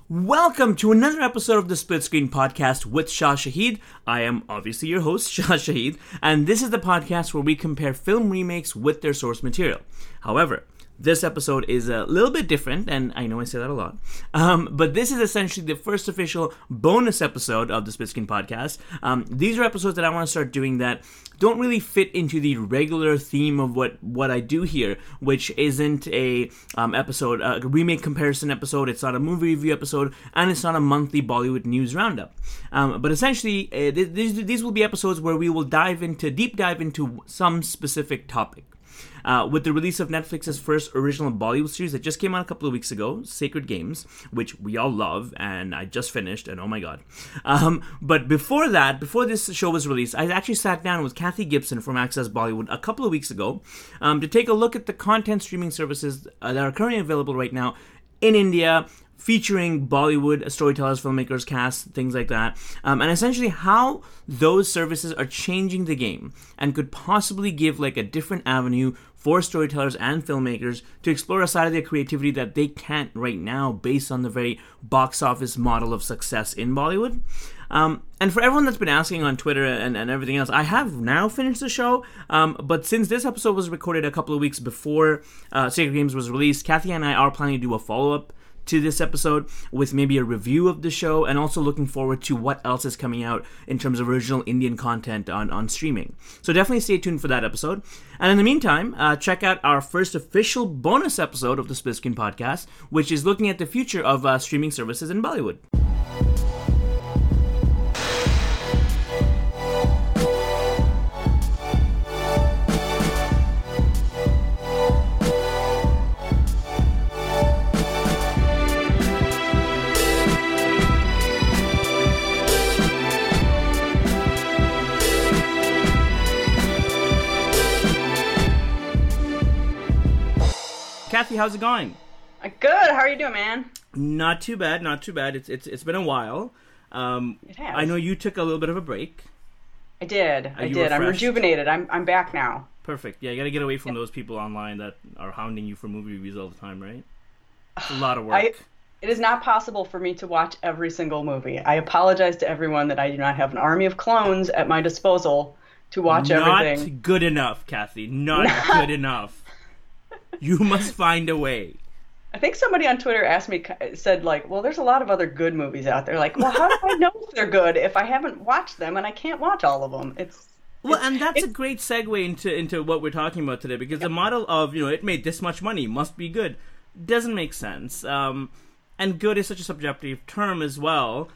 Welcome to another episode of the Split Screen Podcast with Shah Shahid. I am obviously your host, Shah Shahid, and this is the podcast where we compare film remakes with their source material. However, this episode is a little bit different, and I know I say that a lot, but this is essentially the first official bonus episode of the Split Screen Podcast. These are episodes that I want to start doing that don't really fit into the regular theme of what I do here, which isn't a remake comparison episode, it's not a movie review episode, and it's not a monthly Bollywood news roundup. But essentially, these will be episodes where we will deep dive into some specific topic. With the release of Netflix's first original Bollywood series that just came out a couple of weeks ago, Sacred Games, which we all love, and I just finished, and oh my god. But before this show was released, I actually sat down with Kathy Gibson from Access Bollywood a couple of weeks ago to take a look at the content streaming services that are currently available right now in India, featuring Bollywood storytellers, filmmakers, casts, things like that, and essentially how those services are changing the game and could possibly give like a different avenue for storytellers and filmmakers to explore a side of their creativity that they can't right now based on the very box office model of success in Bollywood. And for everyone that's been asking on Twitter and everything else, I have now finished the show, but since this episode was recorded a couple of weeks before Sacred Games was released, Kathy and I are planning to do a follow-up to this episode with maybe a review of the show, and also looking forward to what else is coming out in terms of original Indian content on streaming. So definitely stay tuned for that episode. And in the meantime, check out our first official bonus episode of the Split Screen Podcast, which is looking at the future of streaming services in Bollywood. Kathy, how's it going? Good. How are you doing, man? Not too bad. It's been a while. It has. I know you took a little bit of a break. I did. Refreshed? I'm rejuvenated. I'm back now. Perfect. Yeah, you got to get away from those people online that are hounding you for movie reviews all the time, right? It's a lot of work. It is not possible for me to watch every single movie. I apologize to everyone that I do not have an army of clones at my disposal to watch everything. Not good enough, Kathy. Not good enough. You must find a way. I think somebody on Twitter said, well, there's a lot of other good movies out there. Like, well, how do I know if they're good if I haven't watched them and I can't watch all of them? And that's a great segue into what we're talking about today, because the model of, it made this much money, must be good, doesn't make sense. And good is such a subjective term as well.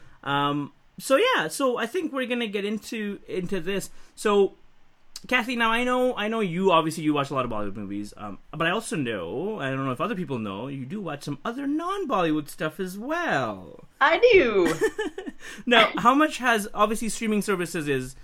So I think we're going to get into this. So, Kathy, now I know you watch a lot of Bollywood movies, but I also know, I don't know if other people know, you do watch some other non-Bollywood stuff as well. I do. Now, how much has, obviously streaming services is,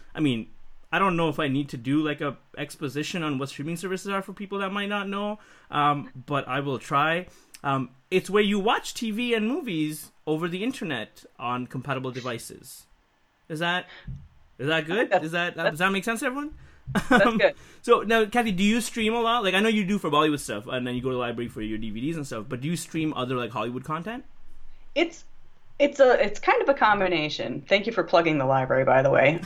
I don't know if I need to do like a exposition on what streaming services are for people that might not know, but I will try. It's where you watch TV and movies over the internet on compatible devices. Is that good? Does that make sense to everyone? That's good. So now, Kathy, do you stream a lot? Like, I know you do for Bollywood stuff, and then you go to the library for your DVDs and stuff. But do you stream other like Hollywood content? It's kind of a combination. Thank you for plugging the library, by the way.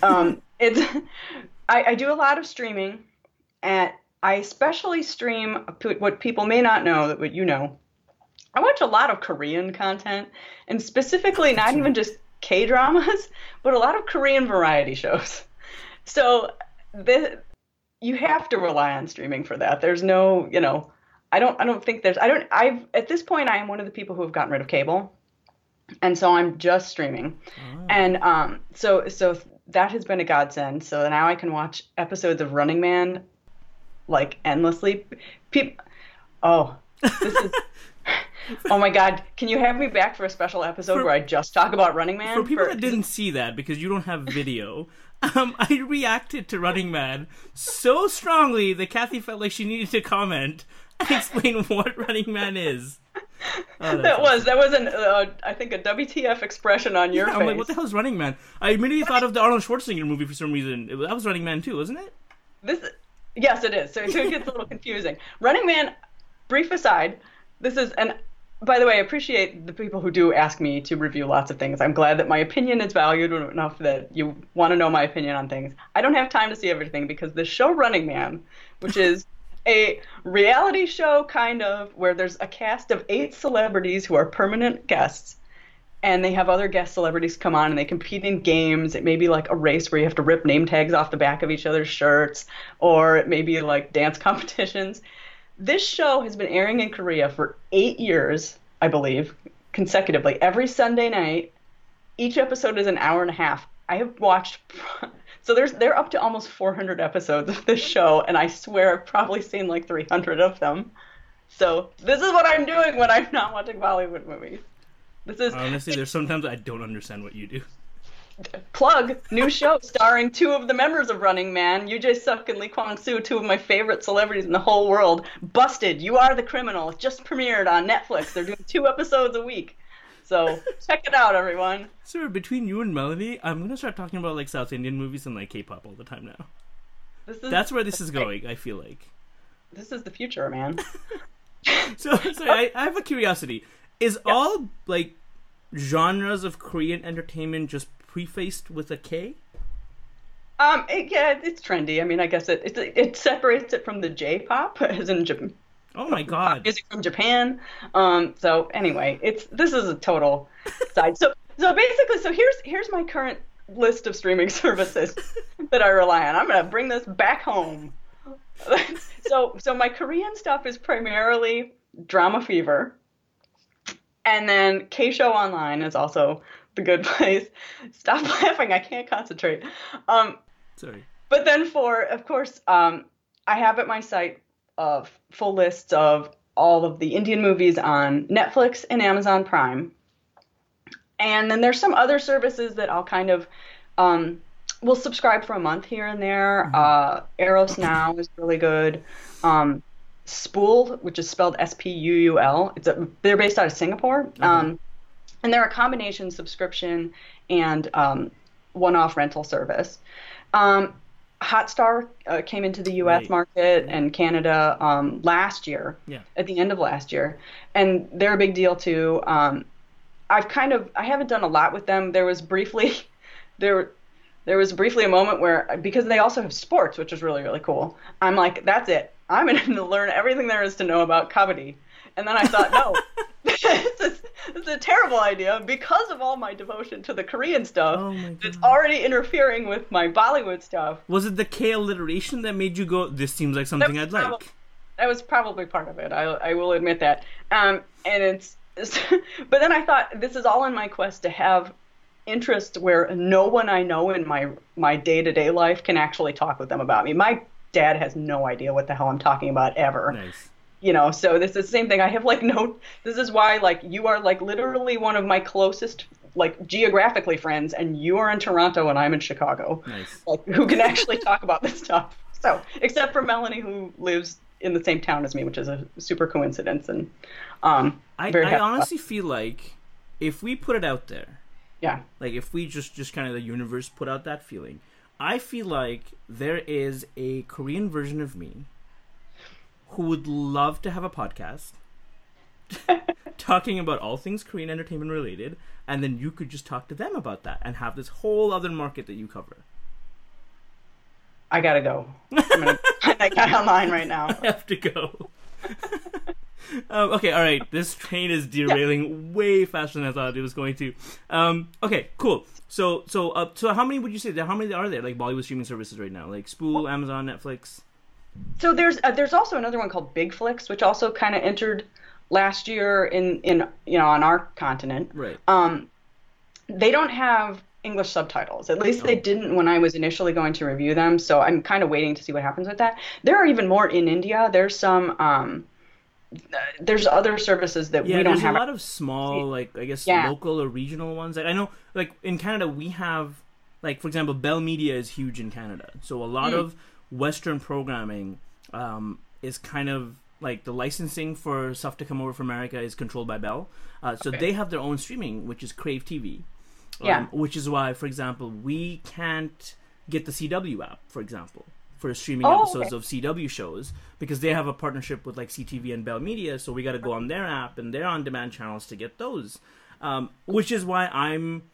I do a lot of streaming, and I especially stream what people may not know that what you know. I watch a lot of Korean content, and specifically not even just K-dramas, but a lot of Korean variety shows. So you have to rely on streaming for that. There's no, at this point I am one of the people who have gotten rid of cable. And so I'm just streaming. Oh. And so that has been a godsend. So now I can watch episodes of Running Man like endlessly. Oh my God. Can you have me back for a special episode where I just talk about Running Man? For people that didn't see that, because you don't have video, I reacted to Running Man so strongly that Kathy felt like she needed to comment and explain what Running Man is. Oh, that was I think a WTF expression on your face. I'm like, what the hell is Running Man? I immediately thought of the Arnold Schwarzenegger movie for some reason. That was Running Man too, wasn't it? Yes, it is. So it gets a little confusing. Running Man, brief aside, this is by the way, I appreciate the people who do ask me to review lots of things. I'm glad that my opinion is valued enough that you want to know my opinion on things. I don't have time to see everything because the show Running Man, which is a reality show kind of where there's a cast of 8 celebrities who are permanent guests, and they have other guest celebrities come on and they compete in games. It may be like a race where you have to rip name tags off the back of each other's shirts, or it may be like dance competitions. This show has been airing in Korea for 8 years, I believe, consecutively, every Sunday night. Each episode is an hour and a half. I have watched, so they're up to almost 400 episodes of this show, and I swear I've probably seen like 300 of them. So this is what I'm doing when I'm not watching Bollywood movies. This is honestly, there's sometimes I don't understand what you do. Plug, new show starring 2 of the members of Running Man, Yoo Jae-suk and Lee Kwang-soo, 2 of my favorite celebrities in the whole world. Busted, You Are the Criminal. It just premiered on Netflix. They're doing 2 episodes a week. So check it out, everyone. Sir, between you and Melanie, I'm going to start talking about like South Indian movies and like K-pop all the time now. That's where this is going, I feel like. This is the future, man. So I have a curiosity. Is all like genres of Korean entertainment just prefaced with a K? Yeah, it's trendy. I mean, I guess it separates it from the J-pop, as in Japan. Oh my god! Music from Japan. So anyway, this is a total side. So basically, here's my current list of streaming services that I rely on. I'm gonna bring this back home. So my Korean stuff is primarily Drama Fever. And then K-Show Online is also the good place. Stop laughing, I can't concentrate. Sorry. But then of course, I have at my site full lists of all of the Indian movies on Netflix and Amazon Prime. And then there's some other services that I'll kind of will subscribe for a month here and there. Eros Now is really good. Spool, which is spelled Spuul. They're based out of Singapore, and they're a combination subscription and one-off rental service. Hotstar came into the U.S. market and Canada last year, at the end of last year, and they're a big deal too. I haven't done a lot with them. There was briefly a moment where, because they also have sports, which is really, really cool, I'm like, that's it. I'm going to learn everything there is to know about kabaddi. And then I thought, no, this is a terrible idea because of all my devotion to the Korean stuff. It's already interfering with my Bollywood stuff. Was it the K alliteration that made you go, this seems like something I'd like? That was probably part of it. I will admit that. But then I thought, this is all in my quest to have interest where no one I know in my day-to-day life can actually talk with them about me. My dad has no idea what the hell I'm talking about ever. Nice. So this is the same thing. I have this is why you are literally one of my closest geographically friends, and you are in Toronto and I'm in Chicago. Nice. Who can actually talk about this stuff. So, except for Melanie, who lives in the same town as me, which is a super coincidence. And I honestly feel like if we put it out there, if we just kind of the universe put out that feeling, I feel like there is a Korean version of me who would love to have a podcast talking about all things Korean entertainment related, and then you could just talk to them about that and have this whole other market that you cover. I gotta go. I'm gonna find that guy online right now. I have to go. Okay, all right. This train is derailing way faster than I thought it was going to. Okay, cool. So how many would you say? How many are there? Bollywood streaming services right now, Spool, Amazon, Netflix. So there's also another one called BigFlix, which also kind of entered last year in on our continent. Right. They don't have English subtitles. At least they didn't when I was initially going to review them. So I'm kind of waiting to see what happens with that. There are even more in India. There's some. There's other services that we don't have. There's a lot of small, local or regional ones. I know, in Canada, we have, for example, Bell Media is huge in Canada. So a lot of Western programming is kind of, the licensing for stuff to come over from America is controlled by Bell. So they have their own streaming, which is Crave TV. Which is why, for example, we can't get the CW app, for example, for streaming episodes of CW shows, because they have a partnership with like CTV and Bell Media, so we got to go on their app and their on-demand channels to get those. Which is why I'm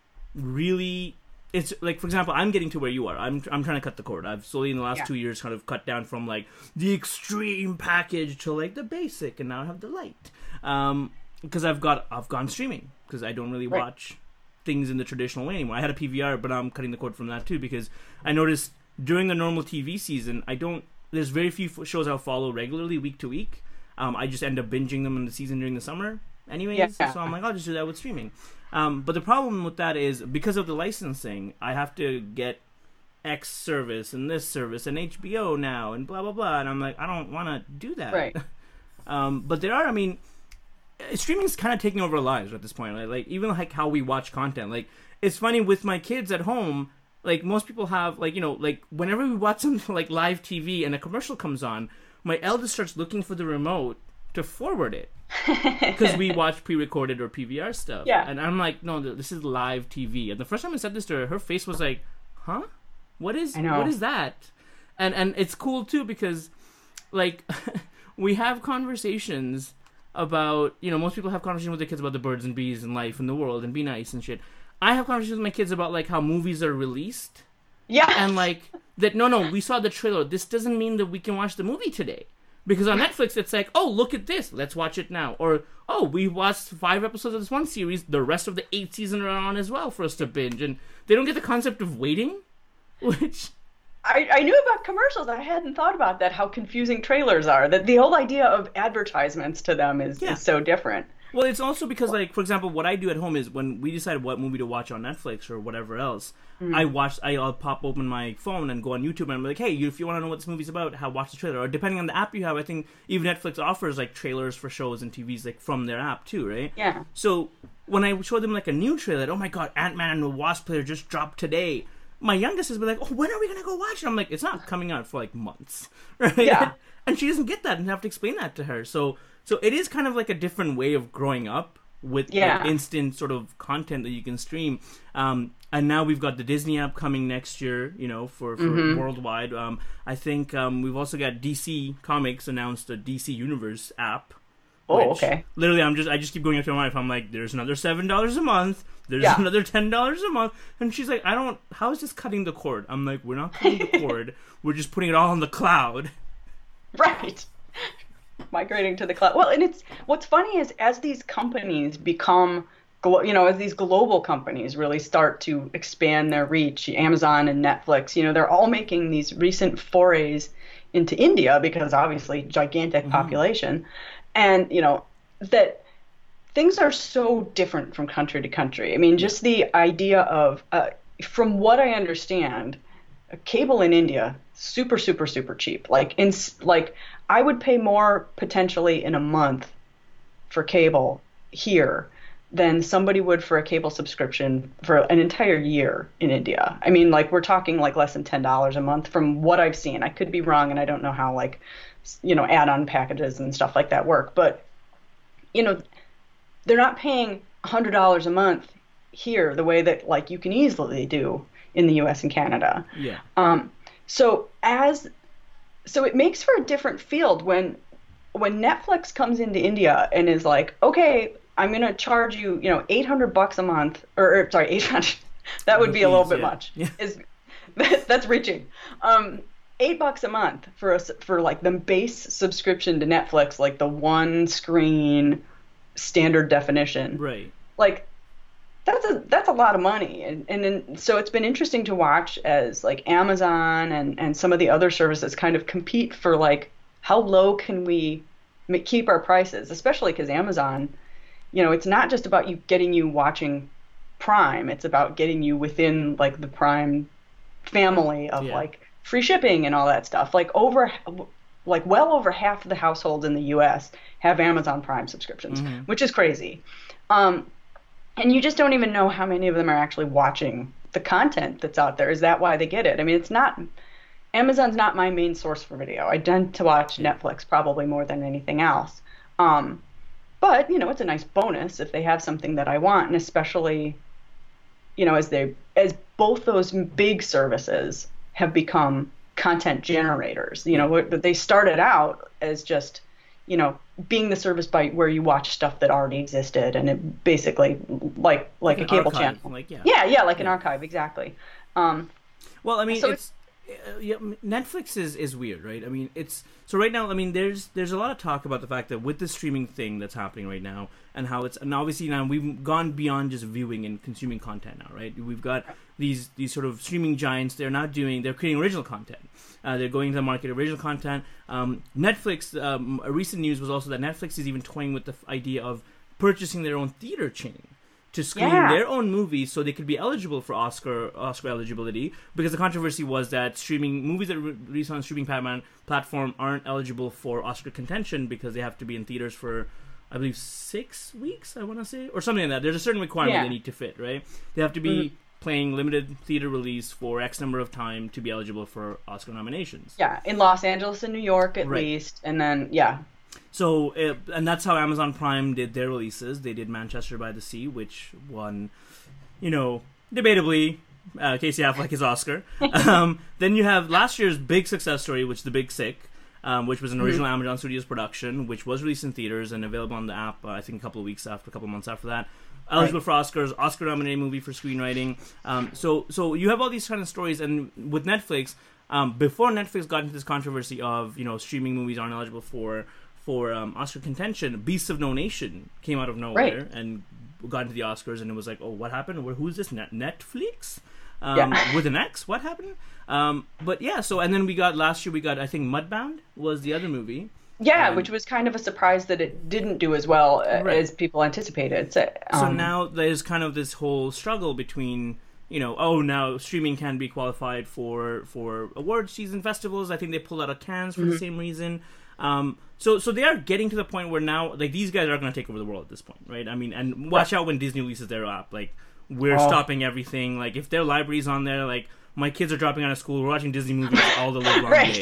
really, it's like, for example, I'm getting to where you are. I'm trying to cut the cord. I've slowly in the last 2 years kind of cut down from like the extreme package to like the basic, and now I have the light. Because I've gone streaming, because I don't really watch things in the traditional way anymore. I had a PVR, but I'm cutting the cord from that too, because I noticed during the normal TV season, there's very few shows I'll follow regularly week to week. I just end up binging them in the season during the summer anyways, so I'm like, I'll just do that with streaming. But the problem with that is, because of the licensing, I have to get X service and this service and HBO now and blah blah blah, and I'm like, I don't want to do that. Right. But there are, I mean, streaming's kind of taking over our lives at this point. Like even like how we watch content. Like, it's funny with my kids at home. Like, most people have, like, you know, like whenever we watch something like live TV and a commercial comes on, my eldest starts looking for the remote to forward it, because we watch pre-recorded or PVR stuff. Yeah. And I'm like, no, this is live TV. And the first time I said this to her, her face was like, huh? What is that? And it's cool too, because like we have conversations about, you know, most people have conversations with their kids about the birds and bees and life and the world and be nice and shit. I have conversations with my kids about like how movies are released. Yeah. And like that, no, we saw the trailer. This doesn't mean that we can watch the movie today. Because on Netflix, it's like, oh, look at this. Let's watch it now. Or, oh, we watched 5 episodes of this one series. The rest of the 8 seasons are on as well for us to binge. And they don't get the concept of waiting, which... I knew about commercials. I hadn't thought about that, how confusing trailers are. That the whole idea of advertisements to them is so different. Well, it's also because, like, for example, what I do at home is when we decide what movie to watch on Netflix or whatever else, I'll pop open my phone and go on YouTube and I'm like, hey, if you want to know what this movie's about, watch the trailer. Or depending on the app you have, I think even Netflix offers, like, trailers for shows and TVs, like, from their app, too, right? Yeah. So when I show them, like, a new trailer, oh my god, Ant-Man and the Wasp trailer just dropped today. My youngest is like, oh, when are we going to go watch it? I'm like, it's not coming out for, like, months, right? Yeah. And she doesn't get that, and I have to explain that to her. So it is kind of like a different way of growing up with like, instant sort of content that you can stream. And now we've got the Disney app coming next year, you know, for worldwide. I think we've also got DC Comics announced a DC Universe app. Oh, okay. Literally, I just keep going up to my wife. I'm like, there's another $7 a month. There's another $10 a month. And she's like, how is this cutting the cord? I'm like, we're not cutting the cord. We're just putting it all on the cloud. Right. Migrating to the cloud. Well, and it's what's funny is as these companies become, as these global companies really start to expand their reach, Amazon and Netflix, they're all making these recent forays into India because obviously gigantic population, and that things are so different from country to country. I mean, just the idea of, from what I understand, cable in India super cheap. Like I would pay more potentially in a month for cable here than somebody would for a cable subscription for an entire year in India. I mean, like, we're talking like less than $10 a month from what I've seen. I could be wrong, and I don't know how, like, add-on packages and stuff like that work. But, they're not paying $100 a month here the way that, like, you can easily do in the U.S. and Canada. Yeah. So it makes for a different field when Netflix comes into India and is like, okay, I'm going to charge you, $800 a month, or sorry, 800. That would be a little bit much. Yeah. That's reaching. $8 a month for like the base subscription to Netflix, like the one screen standard definition. Right. Like, that's a lot of money, and then, so it's been interesting to watch as like Amazon and some of the other services kind of compete for like how low can we keep our prices, especially because Amazon, it's not just about getting you watching Prime, it's about getting you within like the Prime family of like free shipping and all that stuff. Like well over half of the households in the U.S. have Amazon Prime subscriptions, which is crazy. And you just don't even know how many of them are actually watching the content that's out there. Is that why they get it? I mean, Amazon's not my main source for video. I tend to watch Netflix probably more than anything else. But, it's a nice bonus if they have something that I want. And especially, as both those big services have become content generators. You know, they started out as just, you know, being the service by where you watch stuff that already existed, and it basically like a cable archive, channel. like, like an archive, exactly. Well, I mean, So Netflix is weird, right? I mean, so right now, I mean, there's a lot of talk about the fact that with the streaming thing that's happening right now, and how and obviously now we've gone beyond just viewing and consuming content now, right? We've got these sort of streaming giants. They're creating original content. They're going to the market original content. Netflix. A recent news was also that Netflix is even toying with the idea of purchasing their own theater chain to screen their own movies, so they could be eligible for Oscar eligibility. Because the controversy was that streaming movies that release on streaming platform aren't eligible for Oscar contention because they have to be in theaters for, I believe, 6 weeks. I want to say, or something like that. There's a certain requirement they need to fit, right? They have to be playing limited theater release for X number of time to be eligible for Oscar nominations. Yeah, in Los Angeles and New York at least, and then So, and that's how Amazon Prime did their releases. They did Manchester by the Sea, which won, you know, debatably, Casey Affleck his Oscar. Then you have last year's big success story, which is The Big Sick, which was an original Amazon Studios production, which was released in theaters and available on the app, I think a couple of months after that. Eligible for Oscars, Oscar-nominated movie for screenwriting. So you have all these kind of stories, and with Netflix, before Netflix got into this controversy of, you know, streaming movies aren't eligible for Oscar contention, Beasts of No Nation came out of nowhere and got into the Oscars, and it was like, oh, what happened? Who's this? Netflix? With an X? What happened? But yeah, so, and then last year, I think Mudbound was the other movie. Yeah, which was kind of a surprise that it didn't do as well as people anticipated. So now there's kind of this whole struggle between, you know, now streaming can be qualified for award season festivals. I think they pulled out of Cannes for the same reason. So they are getting to the point where now, like, these guys are going to take over the world at this point, right? I mean, and watch out when Disney releases their app. Like, we're stopping everything. Like, if their library's on there, like, my kids are dropping out of school, we're watching Disney movies all the live long day.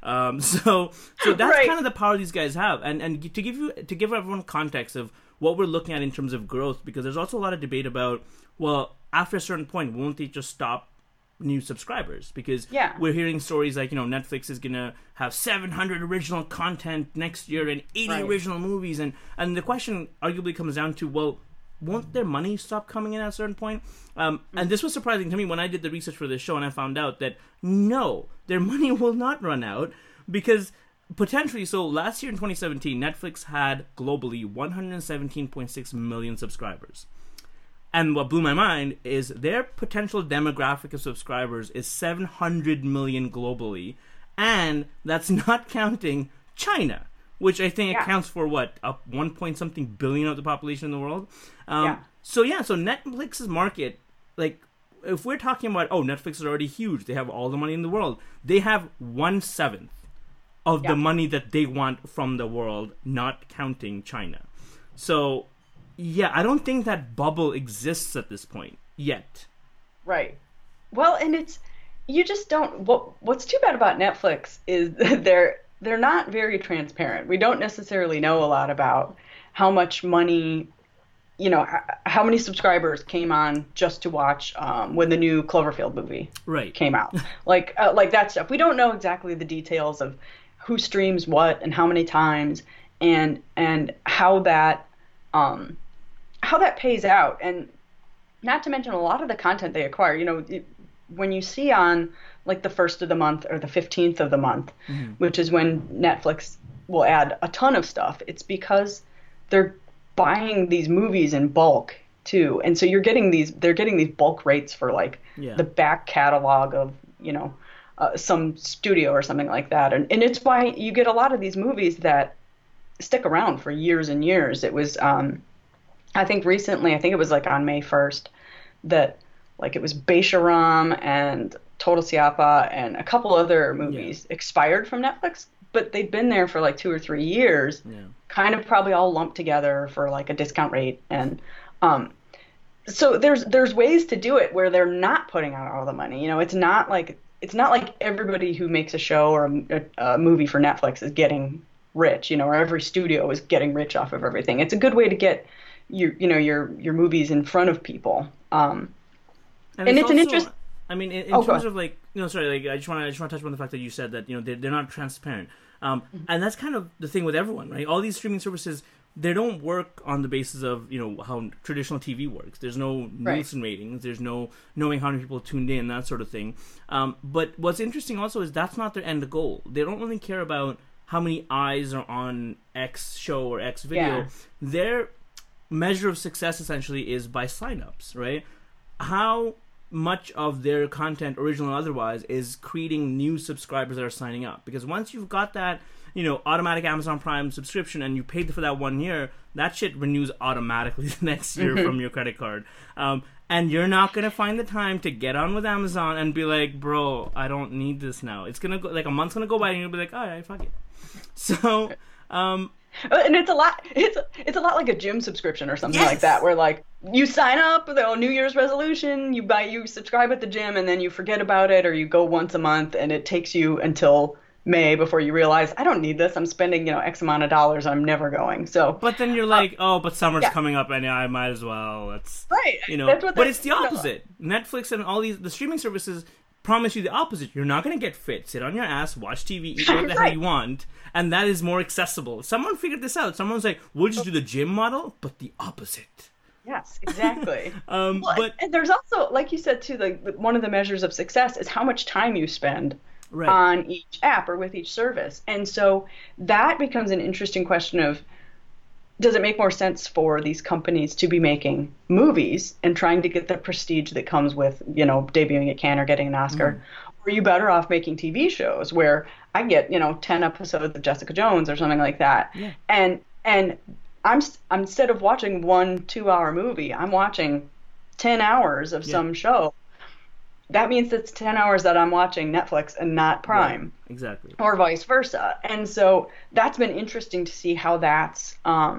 So that's kind of the power these guys have. And to give everyone context of what we're looking at in terms of growth, because there's also a lot of debate about, well, after a certain point, won't they just stop new subscribers? Because we're hearing stories like, you know, Netflix is gonna have 700 original content next year and 80 original movies, and the question arguably comes down to, well, won't their money stop coming in at a certain point? And this was surprising to me when I did the research for this show, and I found out that no, their money will not run out, because potentially, so last year in 2017, Netflix had globally 117.6 million subscribers. And what blew my mind is their potential demographic of subscribers is 700 million globally, and that's not counting China, which I think accounts for up 1 point something billion of the population in the world. So Netflix's market, like, if we're talking about, Netflix is already huge, they have all the money in the world, they have 1/7 of the money that they want from the world, not counting China. So I don't think that bubble exists at this point yet. Right. Well, and you just don't. What's too bad about Netflix is that they're not very transparent. We don't necessarily know a lot about how much money, you know, how many subscribers came on just to watch when the new Cloverfield movie came out. like that stuff. We don't know exactly the details of who streams what and how many times, and how that pays out. And not to mention a lot of the content they acquire. You know, when you see on like the 1st of the month or the 15th of the month, which is when Netflix will add a ton of stuff, it's because they're buying these movies in bulk too. And so they're getting these bulk rates for like the back catalog of, you know, some studio or something like that. And it's why you get a lot of these movies that stick around for years and years. It was, I think recently, it was like on May 1st, that like it was Beisharam and Total Siapa and a couple other movies expired from Netflix, but they'd been there for like 2 or 3 years, kind of probably all lumped together for like a discount rate. And so there's ways to do it where they're not putting out all the money. You know, it's not like everybody who makes a show or a movie for Netflix is getting rich, you know, or every studio is getting rich off of everything. It's a good way to get your movies in front of people. And it's an interest. I mean, in terms of like, sorry, like I just want to touch on the fact that you said that they're not transparent, and that's kind of the thing with everyone, right? All these streaming services, they don't work on the basis of how traditional TV works. There's no Nielsen ratings. There's no knowing how many people tuned in, that sort of thing. But what's interesting also is that's not their end goal. They don't really care about how many eyes are on X show or X video. Yeah. Their measure of success essentially is by signups, right? How much of their content, original or otherwise, is creating new subscribers that are signing up. Because once you've got that, automatic Amazon Prime subscription and you paid for that 1 year, that shit renews automatically the next year from your credit card. And you're not going to find the time to get on with Amazon and be like, bro, I don't need this now. It's going to go, like a month's going to go by and you'll be like, all right, fuck it. So, and it's a lot like a gym subscription or something like that, where like you sign up with a New Year's resolution, you subscribe at the gym, and then you forget about it, or you go once a month, and it takes you until May before you realize, I don't need this. I'm spending X amount of dollars. I'm never going. So, but then you're like, but summer's coming up, and I might as well. That's right. But it's the opposite. Netflix and all the streaming services promise you the opposite. You're not going to get fit. Sit on your ass, watch TV, eat whatever the hell you want, and that is more accessible. Someone figured this out. Someone's like, we'll just do the gym model, but the opposite. Yes, exactly. But and there's also, like you said too, like one of the measures of success is how much time you spend on each app or with each service. And so that becomes an interesting question of, does it make more sense for these companies to be making movies and trying to get the prestige that comes with, debuting at Cannes or getting an Oscar? Or are you better off making TV shows where I get, 10 episodes of Jessica Jones or something like that? Yeah. And I'm instead of watching 1 2-hour movie, I'm watching 10 hours of some show. That means it's 10 hours that I'm watching Netflix and not Prime. Right. Exactly. Or vice versa. And so that's been interesting to see how that's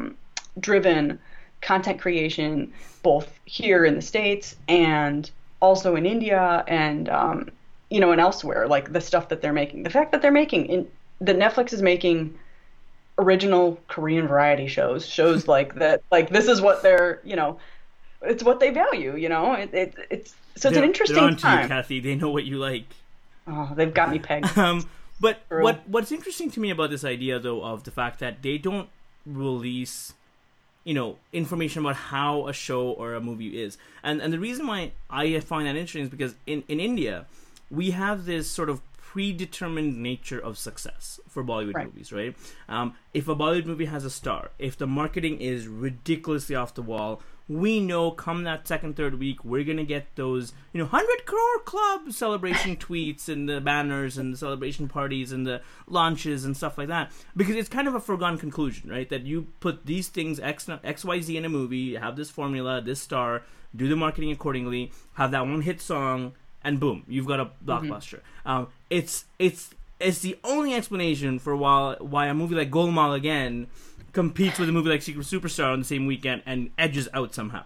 driven content creation both here in the States and also in India and, and elsewhere, like the stuff that they're making. The fact that they're making, that Netflix is making original Korean variety shows like that, like this is what they're, it's what they value, it's so it's an interesting they're on time. to you, Kathy. They know what you like. Oh, they've got me pegged. But what's interesting to me about this idea, though, of the fact that they don't release, information about how a show or a movie is, and the reason why I find that interesting is because in India, we have this sort of predetermined nature of success for Bollywood movies, right? If a Bollywood movie has a star, if the marketing is ridiculously off the wall, we know come that second, third week, we're going to get those, 100 crore club celebration tweets and the banners and the celebration parties and the launches and stuff like that. Because it's kind of a foregone conclusion, right? That you put these things, X, Y, Z in a movie, have this formula, this star, do the marketing accordingly, have that one hit song, and boom, you've got a blockbuster. It's the only explanation for why a movie like Golmaal again competes with a movie like Secret Superstar on the same weekend and edges out somehow.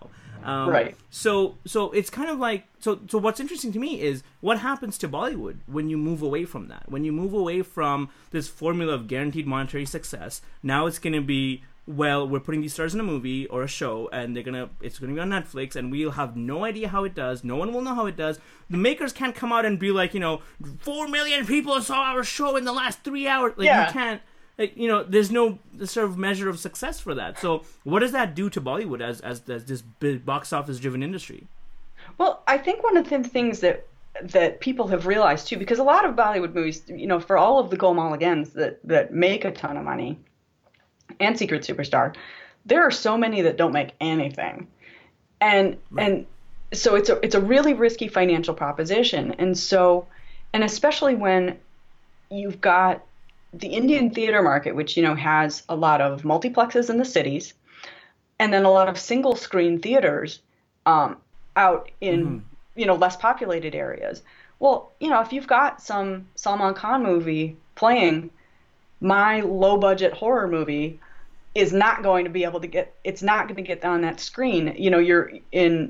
So it's kind of like, so what's interesting to me is what happens to Bollywood when you move away from that, when you move away from this formula of guaranteed monetary success. Now it's going to be, well, we're putting these stars in a movie or a show, and it's going to be on Netflix, and we'll have no idea how it does. No one will know how it does. The makers can't come out and be like, 4 million people saw our show in the last 3 hours. You can't. There's no sort of measure of success for that. So what does that do to Bollywood as this big box office driven industry? Well, I think one of the things that people have realized too, because a lot of Bollywood movies, for all of the Golmaal agains that make a ton of money, and Secret Superstar, there are so many that don't make anything, and so it's a really risky financial proposition, and especially when you've got the Indian theater market, which has a lot of multiplexes in the cities, and then a lot of single screen theaters out in less populated areas. Well, if you've got some Salman Khan movie playing, my low budget horror movie is not going to be able to get, it's not going to get on that screen. You're in,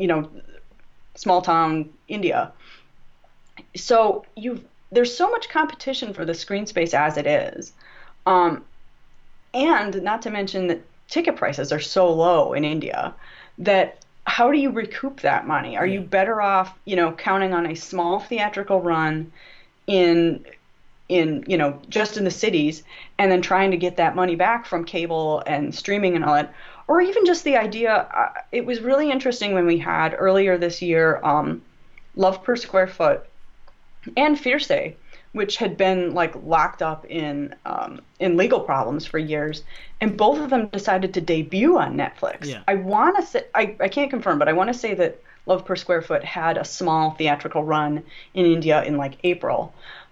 small town India. So there's so much competition for the screen space as it is. And not to mention that ticket prices are so low in India that how do you recoup that money? Are you better off, counting on a small theatrical run in just in the cities, and then trying to get that money back from cable and streaming and all that? Or even just the idea, it was really interesting when we had earlier this year, Love Per Square Foot and Fierce, which had been like locked up in legal problems for years, and both of them decided to debut on Netflix. Yeah. I want to say, I can't confirm, but I want to say that Love Per Square Foot had a small theatrical run in India in like April.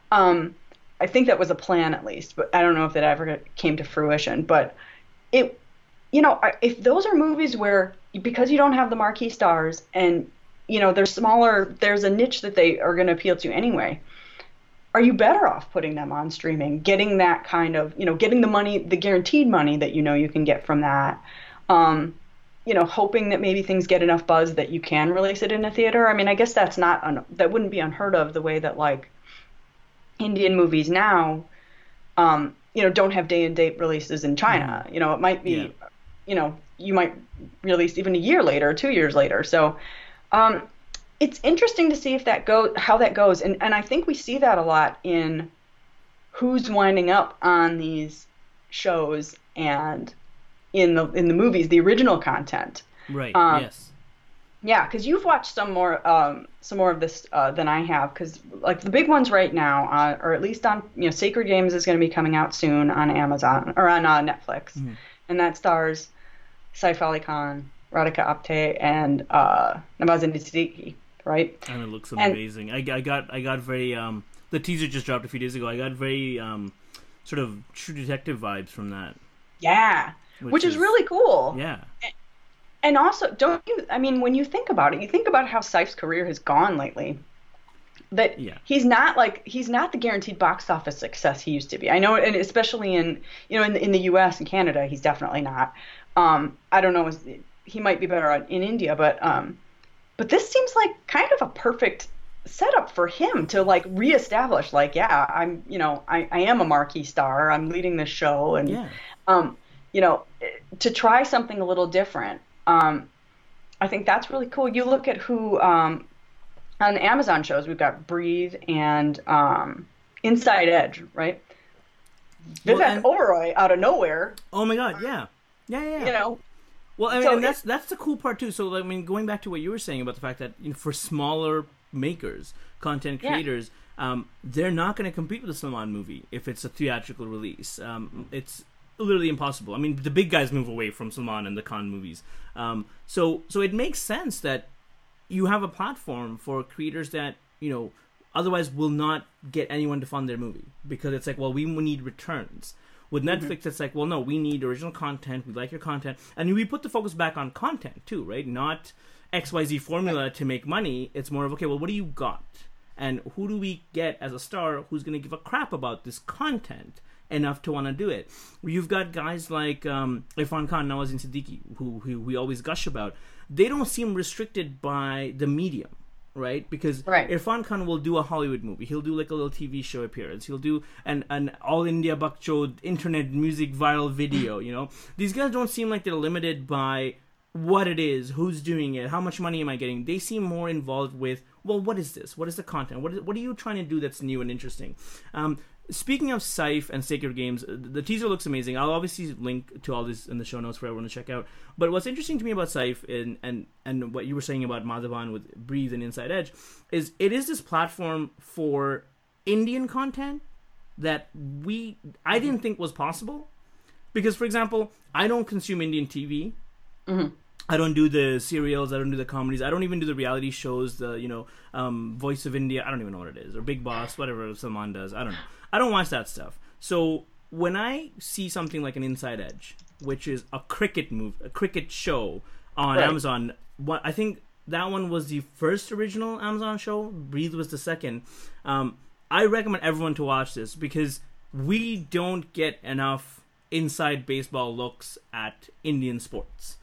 I think that was a plan at least, but I don't know if that ever came to fruition. But it, if those are movies where, because you don't have the marquee stars and they're smaller, there's a niche that they are going to appeal to anyway. Are you better off putting them on streaming, getting that kind of, getting the money, the guaranteed money that you can get from that, hoping that maybe things get enough buzz that you can release it in a theater? I mean, I guess that wouldn't be unheard of, the way that like Indian movies now, don't have day and date releases in China. It might be, you might release even a year later or 2 years later. So, it's interesting to see how that goes. And I think we see that a lot in who's winding up on these shows and in the movies, the original content. Right. Yes. Yeah, because you've watched some more of this than I have. Because like the big ones right now, or at least on Sacred Games is going to be coming out soon on Amazon or on Netflix, and that stars Saif Ali Khan, Radhika Apte, and Nawazuddin Siddiqui, right? And it looks amazing. I got very the teaser just dropped a few days ago. I got very sort of True Detective vibes from that. Yeah, which is really cool. Yeah. And also, when you think about it, you think about how Saif's career has gone lately. That he's not the guaranteed box office success he used to be. I know, and especially in the U.S. and Canada, he's definitely not. I don't know, he might be better in India, but this seems like kind of a perfect setup for him to like reestablish, like, I'm, I am a marquee star, I'm leading this show, and to try something a little different. I think that's really cool. You look at who on the Amazon shows, we've got Breathe and Inside Edge, right? Vivek Oberoi out of nowhere. Oh my God, yeah. Well, I mean, and that's the cool part too. So, I mean, going back to what you were saying about the fact that for smaller makers, content creators, they're not going to compete with a Salman movie if it's a theatrical release. It's literally impossible. I mean, the big guys move away from Salman and the Khan movies. So it makes sense that you have a platform for creators that otherwise will not get anyone to fund their movie, because it's like, well, we need returns. With Netflix, it's like, well, no, we need original content. We like your content. And we put the focus back on content, too, right? Not XYZ formula to make money. It's more of, okay, well, what do you got? And who do we get as a star who's going to give a crap about this content enough to want to do it? You've got guys like Irfan Khan, Nawazuddin Siddiqui, who we always gush about. They don't seem restricted by the medium. Right, because Irfan Khan will do a Hollywood movie. He'll do like a little TV show appearance. He'll do an All India Bakchod internet music viral video. These guys don't seem like they're limited by what it is, who's doing it, how much money am I getting. They seem more involved with, well, what is this? What is the content? What are you trying to do that's new and interesting? Speaking of Saif and Sacred Games, the teaser looks amazing. I'll obviously link to all this in the show notes for everyone to check out. But what's interesting to me about Saif and what you were saying about Madhavan with Breathe and Inside Edge is it is this platform for Indian content that I didn't think was possible. Because, for example, I don't consume Indian TV. Mm-hmm. I don't do the serials. I don't do the comedies. I don't even do the reality shows, Voice of India. I don't even know what it is. Or Big Boss, whatever Salman does. I don't know. I don't watch that stuff. So when I see something like an Inside Edge, which is a cricket show on Amazon, I think that one was the first original Amazon show. Breathe was the second. I recommend everyone to watch this because we don't get enough inside baseball looks at Indian sports.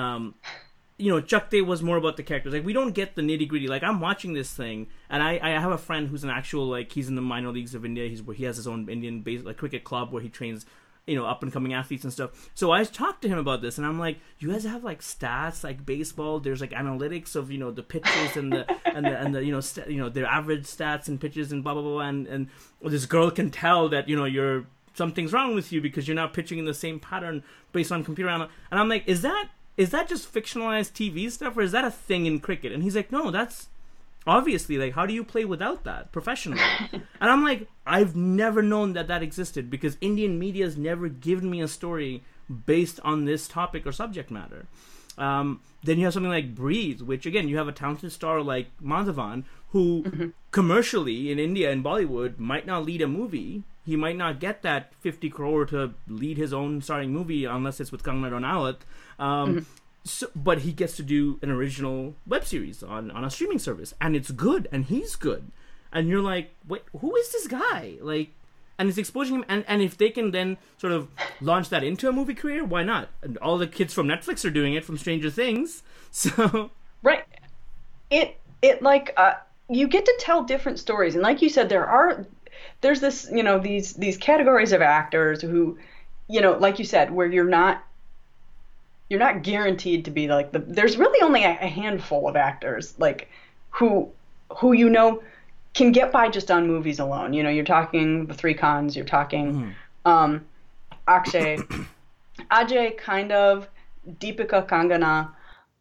Chuck Day was more about the characters. Like, we don't get the nitty gritty. Like, I'm watching this thing, and I have a friend who's an actual, like, he's in the minor leagues of India. He has his own Indian cricket club where he trains up and coming athletes and stuff. So I talked to him about this, and I'm like, you guys have like stats like baseball. There's like analytics of the pitches and the their average stats and pitches and blah blah blah. And this girl can tell that you're something's wrong with you because you're not pitching in the same pattern based on computer analytics. And I'm like, is that just fictionalized TV stuff, or is that a thing in cricket? And he's like, no, that's obviously, like, how do you play without that professionally? And I'm like, I've never known that existed, because Indian media's never given me a story based on this topic or subject matter. Then you have something like Breathe, which again, you have a talented star like Madhavan, who commercially in India and Bollywood might not lead a movie. He might not get that 50 crore to lead his own starring movie unless it's with Kangana Ranaut. But he gets to do an original web series on a streaming service, and it's good, and he's good, and you're like, wait, who is this guy? Like, and it's exposing him, and if they can then sort of launch that into a movie career, why not? And all the kids from Netflix are doing it, from Stranger Things, so right. It like you get to tell different stories, and like you said, there's this these categories of actors who, like you said, where you're not guaranteed to be like there's really only a handful of actors like who can get by just on movies alone. You're talking the Three Khans, you're talking Akshay, Ajay, kind of, Deepika, Kangana,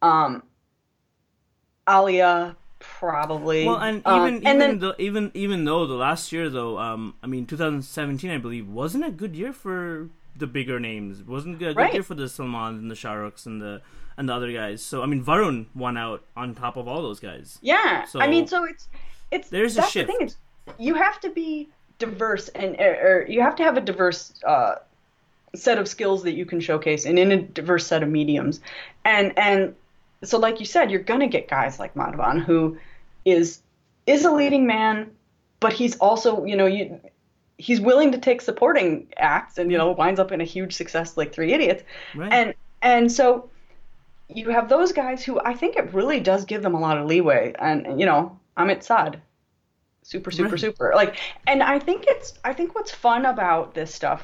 Alia, probably. Well, and even though the last year though, 2017, I believe, wasn't a good year for the bigger names. It wasn't a good year for the Salmans and the Shah Rukhs and the other guys. So Varun won out on top of all those guys. Yeah, so it's there's a shift. The thing is, you have to be diverse, or you have to have a diverse set of skills that you can showcase, and in a diverse set of mediums. And so, like you said, you're gonna get guys like Madhavan, who is a leading man, but he's also he's willing to take supporting acts, and winds up in a huge success like Three Idiots. Right. And so you have those guys who I think it really does give them a lot of leeway. And Amit Saad, super like, and I think what's fun about this stuff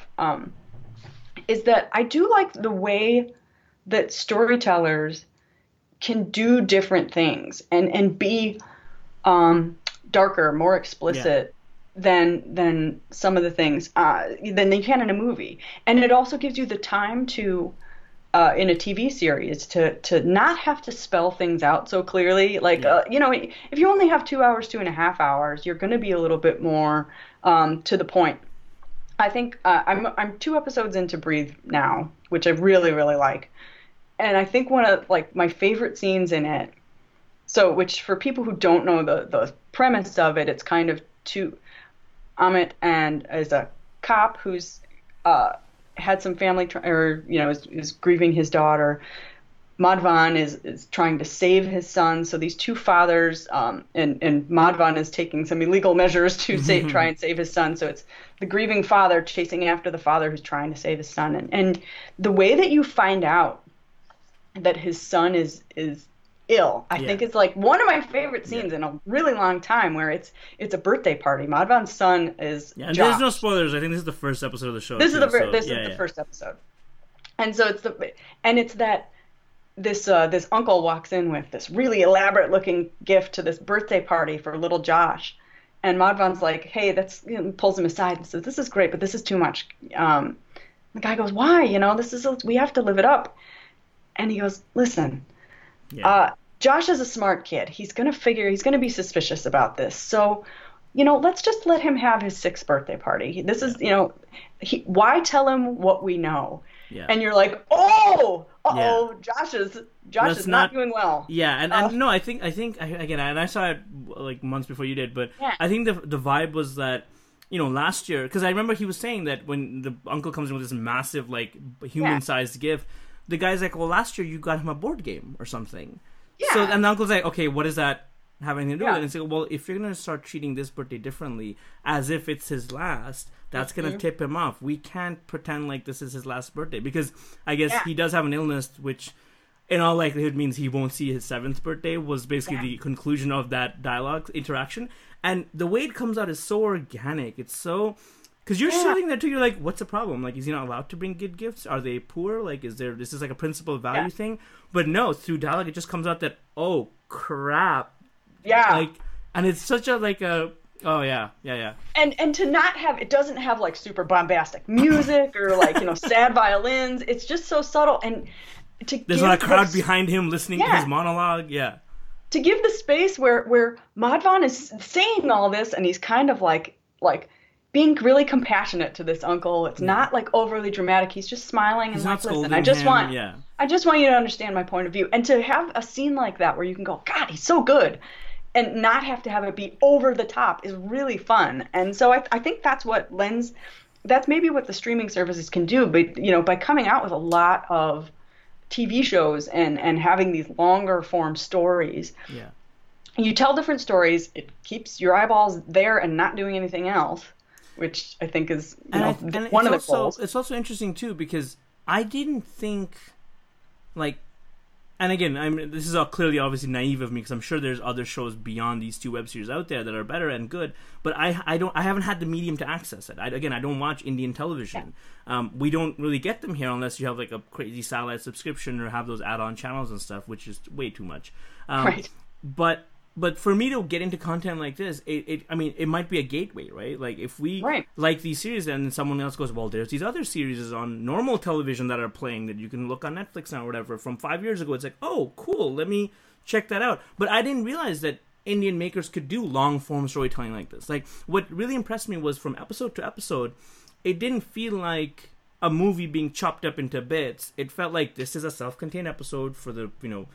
is that I do like the way that storytellers can do different things and be darker, more explicit than some of the things than they can in a movie. And it also gives you the time to in a TV series to not have to spell things out so clearly. Like if you only have 2 hours, 2.5 hours, you're going to be a little bit more to the point. I think I'm 2 episodes into Breathe now, which I really, really like. And I think one of my favorite scenes in it, which for people who don't know the premise of it, it's kind of Amit and is a cop who's had some family is grieving his daughter. Madhavan is trying to save his son. So these two fathers, and Madhavan is taking some illegal measures to try and save his son. So it's the grieving father chasing after the father who's trying to save his son. And the way that you find out that his son is ill, I think it's like one of my favorite scenes in a really long time, where it's a birthday party. Madhavan's son is and Josh. There's no spoilers. I think this is the first episode of the show. This is the first episode, and so it's that this uncle walks in with this really elaborate looking gift to this birthday party for little Josh, and Madhavan's like, hey, that's pulls him aside and says, this is great, but this is too much. The guy goes, why? We have to live it up. And he goes, listen, Josh is a smart kid. He's going to be suspicious about this. So, let's just let him have his 6th birthday party. This is, why tell him what we know? Yeah. And you're like, Josh is not doing well. Yeah, and no, I think again, and I saw it like months before you did, but I think the vibe was that, last year, because I remember he was saying that when the uncle comes in with this massive, like, human-sized gift, the guy's like, well, last year you got him a board game or something. Yeah. So, and the uncle's like, okay, what is that having to do with it? And say, well, if you're going to start treating this birthday differently, as if it's his last, that's going to tip him off. We can't pretend like this is his last birthday, because I guess he does have an illness, which in all likelihood means he won't see his 7th birthday, was basically the conclusion of that dialogue interaction. And the way it comes out is so organic. It's so Because you're sitting there too, you're like, what's the problem? Like, is he not allowed to bring good gifts? Are they poor? Like, this is like a principal value thing? But no, through dialogue, it just comes out that, oh, crap. Yeah. Like, and it's such a, like a, oh, yeah. And to not have, it doesn't have like super bombastic music or like, sad violins. It's just so subtle. And there's not a crowd behind him listening to his monologue. Yeah. To give the space where Madhvan is saying all this and he's kind of like being really compassionate to this uncle. It's not like overly dramatic. He's just smiling and like, listen, I just want you to understand my point of view. And to have a scene like that where you can go, God, he's so good, and not have to have it be over the top is really fun. And so I think that's maybe what the streaming services can do. But, by coming out with a lot of TV shows and having these longer form stories, you tell different stories. It keeps your eyeballs there and not doing anything else, which I think is one of the goals. It's also interesting too, because I didn't think, like, and again, this is all clearly obviously naive of me, because I'm sure there's other shows beyond these 2 web series out there that are better and good, but I haven't had the medium to access it. I don't watch Indian television. We don't really get them here unless you have like a crazy satellite subscription or have those add-on channels and stuff, which is way too much. Right. But for me to get into content like this, it might be a gateway, right? Like, if we like these series and someone else goes, well, there's these other series on normal television that are playing that you can look on Netflix now or whatever from 5 years ago. It's like, oh, cool, let me check that out. But I didn't realize that Indian makers could do long-form storytelling like this. Like, what really impressed me was from episode to episode, it didn't feel like a movie being chopped up into bits. It felt like this is a self-contained episode for the,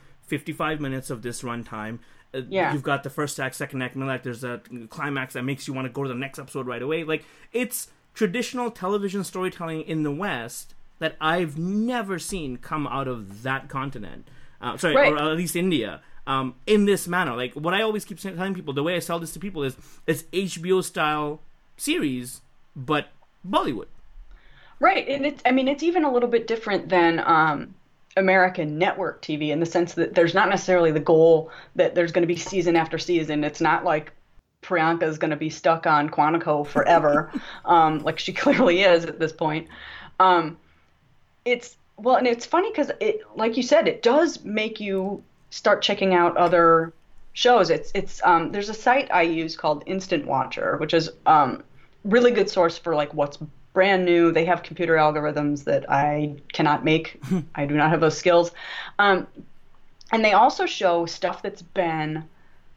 55 minutes of this runtime. You've got the first act, second act, middle act. There's a climax that makes you want to go to the next episode right away. Like, it's traditional television storytelling in the West that I've never seen come out of that continent. Or at least India. In this manner. Like, what I always keep telling people, the way I sell this to people is it's HBO-style series, but Bollywood. Right. And it's even a little bit different than American network TV, in the sense that there's not necessarily the goal that there's going to be season after season. It's not like Priyanka is going to be stuck on Quantico forever, like she clearly is at this point. It's funny because like you said, it does make you start checking out other shows. It's there's a site I use called Instant Watcher, which is really good source for like what's brand new. They have computer algorithms that I cannot make. I do not have those skills. And they also show stuff that's been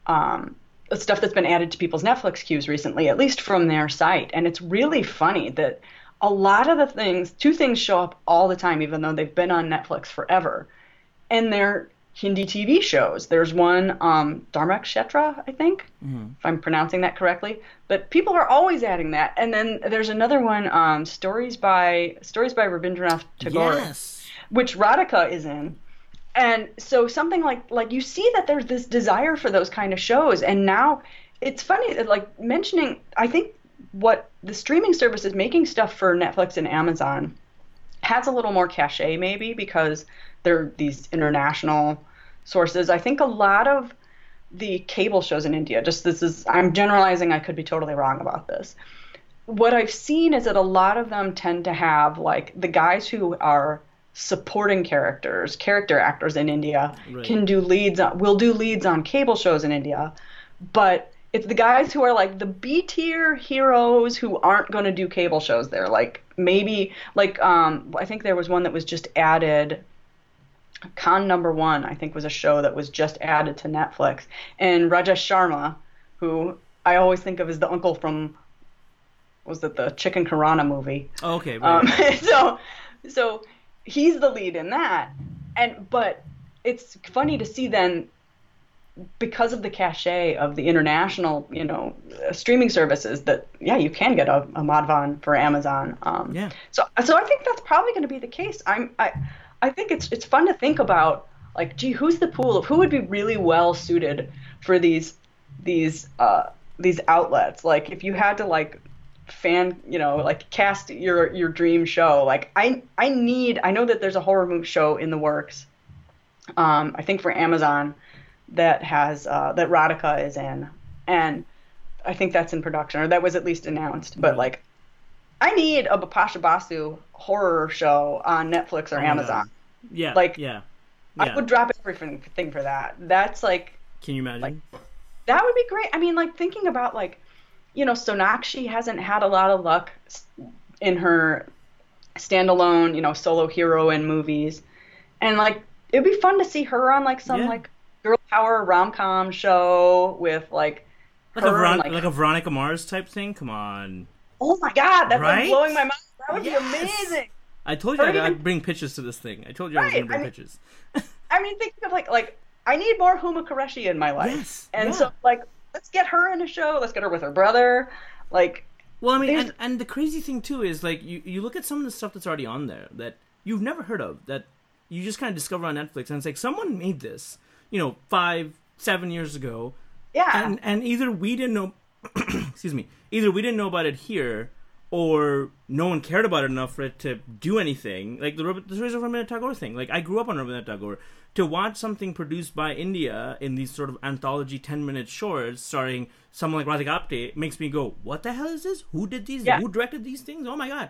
added to people's Netflix queues recently, at least from their site. And it's really funny that a lot of the things, 2 things show up all the time, even though they've been on Netflix forever. And they're Hindi TV shows. There's one, Dharmak Kshetra, I think, if I'm pronouncing that correctly. But people are always adding that. And then there's another one, Stories by Rabindranath Tagore, which Radhika is in. And so something like you see that there's this desire for those kind of shows. And now it's funny, like mentioning, I think what the streaming service is making stuff for Netflix and Amazon has a little more cachet, maybe, because they're these international sources. I think a lot of the cable shows in India, I'm generalizing, I could be totally wrong about this. What I've seen is that a lot of them tend to have, like, the guys who are supporting character actors in India will do leads on cable shows in India, but it's the guys who are like the B-tier heroes who aren't going to do cable shows there. Like, maybe, like, I think there was one that was just added, Khan Number One, I think, was a show that was just added to Netflix. And Rajesh Sharma, who I always think of as the uncle from, was it the Chicken Kirana movie? Oh, okay. Right. So he's the lead in that. But it's funny to see then, because of the cachet of the international, streaming services, that you can get a Madhvan for Amazon. So I think that's probably going to be the case. I think it's fun to think about, like, gee, who's the pool of who would be really well suited for these outlets? Like, if you had to, like, cast your dream show. Like, I know that there's a horror movie show in the works. I think for Amazon that has that Radhika is in, and I think that's in production, or that was at least announced. But, like, I need a Bapasha Basu horror show on Netflix or Oh my Amazon. god. Yeah, Like, yeah, I yeah. would drop everything thing for that. That's Can you like imagine? that would be great. I mean, like thinking about Sonakshi hasn't had a lot of luck in her standalone, solo hero in movies, and like it'd be fun to see her on like some Yeah. like girl power rom com show with like her and like Like a Veronica Mars type thing? Come on. oh my god, that's like Right? blowing my mind. That would be Yes. amazing. I told you Or I'd even bring pictures to this thing. I told you I was right. going to bring pictures. I mean, thinking of like I need more Huma Qureshi in my life, Yes. and Yeah. so like let's get her in a show. Let's get her with her brother. Like Well, I mean, there's and the crazy thing too is like you look at some of the stuff that's already on there that you've never heard of, that you just kind of discover on Netflix, and it's like someone made this, 5, 7 years ago, yeah, and either we didn't know, excuse me, either we didn't know about it here, or no one cared about it enough for it to do anything. Like the series of Rabindranath Tagore thing. Like I grew up on Rabindranath Tagore. To watch something produced by India in these sort of anthology 10-minute shorts starring someone like Radhika Apte makes me go, what the hell is this? Who did these? yeah, Who directed these things? Oh my god.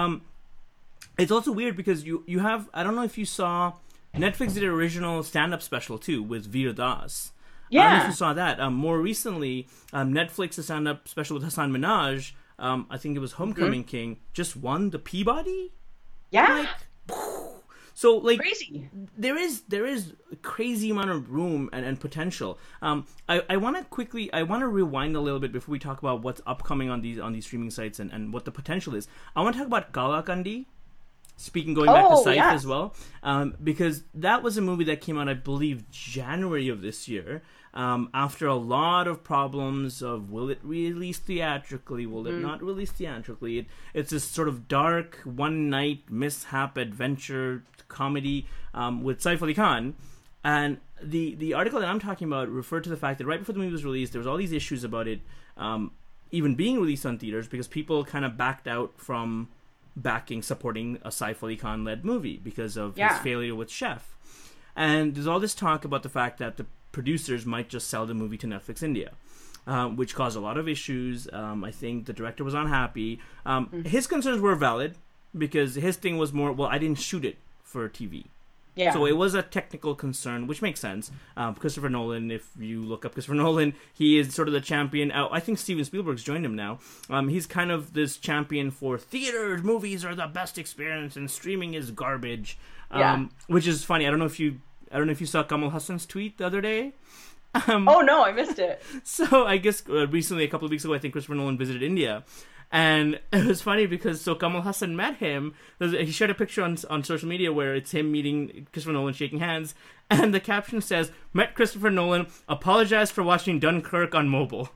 It's also weird because you have, I don't know if you saw, Netflix did an original stand-up special too with Veer Das. I don't know if yeah, you saw that. More recently, Netflix's stand-up special with Hassan Minaj, I think it was Homecoming King, just won the Peabody. yeah. Like, so like Crazy. there is a crazy amount of room and potential. I want to rewind a little bit before we talk about what's upcoming on these streaming sites and what the potential is. I want to talk about Kalakandi. Going back to Oh, Saif yes. as well, because that was a movie that came out, I believe, January of this year. After a lot of problems of will it release theatrically, will it not release theatrically? It's this sort of dark one night mishap adventure comedy with Saif Ali Khan. And the article that I'm talking about referred to the fact that right before the movie was released, there was all these issues about it even being released on theaters because people kind of backed out from supporting a Saif Ali Khan led movie because of his failure with Chef. And there's all this talk about the fact that the producers might just sell the movie to Netflix India, which caused a lot of issues. I think the director was unhappy. His concerns were valid because his thing was more, well, I didn't shoot it for TV. Yeah. So it was a technical concern, which makes sense. Christopher Nolan, if you look up Christopher Nolan, he is sort of the champion. I think Steven Spielberg's joined him now. He's kind of this champion for theaters. Movies are the best experience, and streaming is garbage. Which is funny. I don't know if you saw Kamal Hassan's tweet the other day. Oh no, I missed it. So I guess recently, a couple of weeks ago, I think Christopher Nolan visited India. And it was funny because Kamal Hassan met him. He shared a picture on social media where it's him meeting Christopher Nolan, shaking hands, and the caption says, "Met Christopher Nolan, apologized for watching Dunkirk on mobile."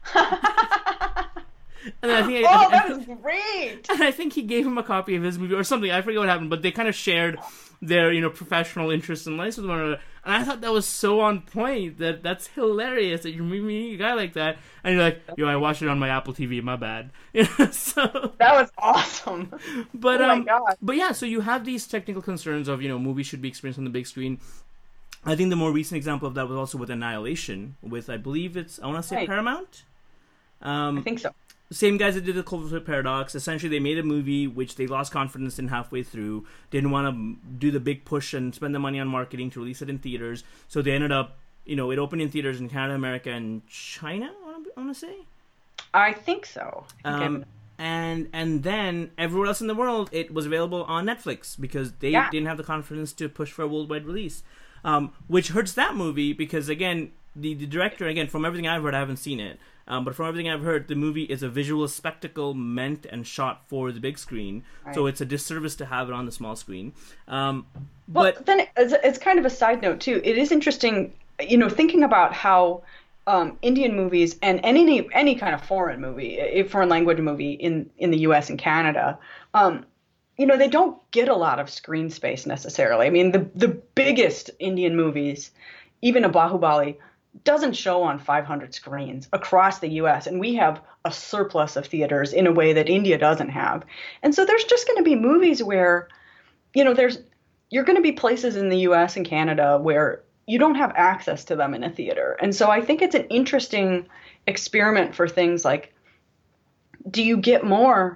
And I think that was great. and I think he gave him a copy of his movie or something. I forget what happened, but they kind of shared their professional interests and lives with one another. And I thought that was so on point that's hilarious that you're meeting a guy like that, and you're like, "Yo, I watched it on my Apple TV. My bad." So That was awesome. but Oh my God. but yeah, so you have these technical concerns of movies should be experienced on the big screen. I think the more recent example of that was also with Annihilation, with I believe I want to say Right. Paramount. I think so. Same guys that did the Cloverfield Paradox. Essentially, they made a movie which they lost confidence in halfway through. Didn't want to do the big push and spend the money on marketing to release it in theaters. So they ended up, it opened in theaters in Canada, America, and China. I want to say. I think so. I think And then everywhere else in the world, it was available on Netflix because they didn't have the confidence to push for a worldwide release, which hurts that movie because again, the director, again, from everything I've heard, I haven't seen it. But from everything I've heard, the movie is a visual spectacle meant and shot for the big screen. Right. So it's a disservice to have it on the small screen. But then it's kind of a side note, too. It is interesting, thinking about how Indian movies and any kind of foreign movie, a foreign language movie in the U.S. and Canada, they don't get a lot of screen space necessarily. I mean, the biggest Indian movies, even a Bahubali, doesn't show on 500 screens across the U.S. and we have a surplus of theaters in a way that India doesn't have. And so there's just going to be movies where, you're going to be places in the U.S. and Canada where you don't have access to them in a theater. And so I think it's an interesting experiment for things like, do you get more